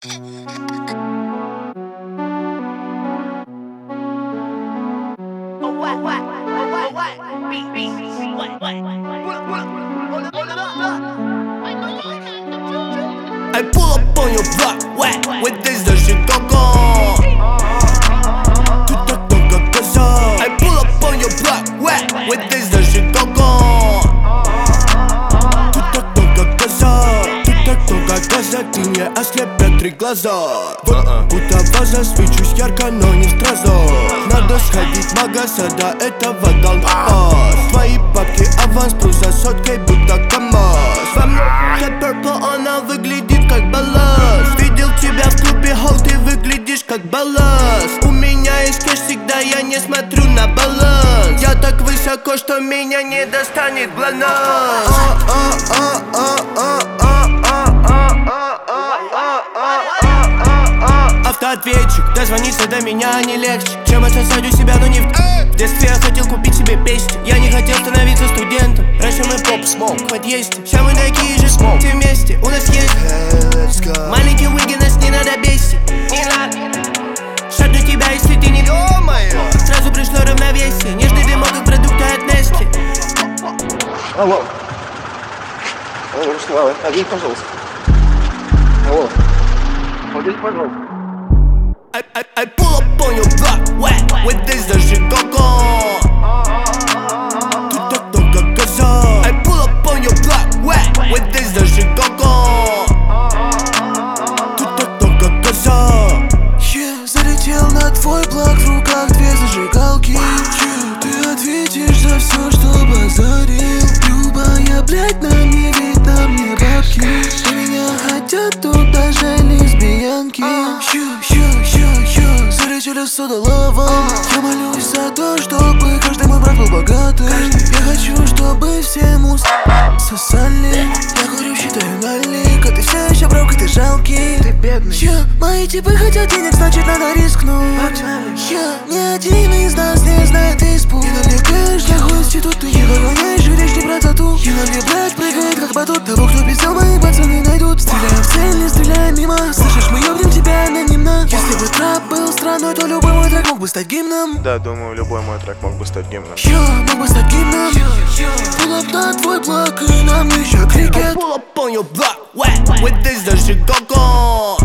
I pull up on your block, wet, with this the Chicago. Tout так много газа. I pull up on your block, wet, with this the Chicago. Тут так много газа, тут так много газа, ты не ослепят три глаза. Вот будто ваза, свечусь ярко, но не сразу. Надо сходить в магаз, а до этого дал пас. Твои бабки аванс, плюс за соткой, будто КамАЗ. Во мне purple, она выглядит как балласт. Видел тебя в клубе, хоу, ты выглядишь как балласт. У меня есть кэш всегда, я не смотрю на баланс. Я так высоко, что меня не достанет ГЛОНАСС. Автоответчик, дозвониться до меня не легче, чем отсосать у себя, но не в детстве я хотел купить себе песни. Я не хотел становиться студентом. Раньше мы поп-смок в подъезде, сейчас мы такие же смок. Все вместе, у нас есть маленький Уиги, нас не надо бесить. Не надо шаг до тебя, если ты не сразу пришло равновесие. Нежный дымок, как продукты от Нести. Алло. Алло, Слава, один, пожалуйста. Алло. Один, пожалуйста. I pull up on your block, wet, with this the Chicago. Тут так много газа. I pull up on your block, wet, with this the Chicago. Тут так много газа. Залетел на твой блок, в руках две зажигалки. Ты ответишь за все, что базарил. Любая, блядь, на мне, ведь на мне бабки. И меня хотят тут даже лесбиянки. Залетели с удаловом. Я молюсь за то, чтобы каждый мой брат был богатый. Я хочу, чтобы все сосали. Я курю, считаю налик, а ты все еще брок, и ты жалкий. Ты бедный. Мои типы хотят денег, значит надо рискнуть. Ни один из нас не знает испуг. И навлекаешь для хуй институт. Ты не догоняешь, видишь не про тату. И на мне, блядь, прыгает как батут. Того, кто пиздел, мои пацаны найдут. Стреляем в цель, не стреляем мимо. Слышишь, мы ёбнем тебя анонимно. Если бы трэп был страной, то любой мой трек мог бы стать гимном. Да, думаю, любой мой трек мог бы стать гимном. Мог бы стать гимном. Pull up на твой блок, и нам еще крикет. Pull up on your block, wet, with this the Chicago.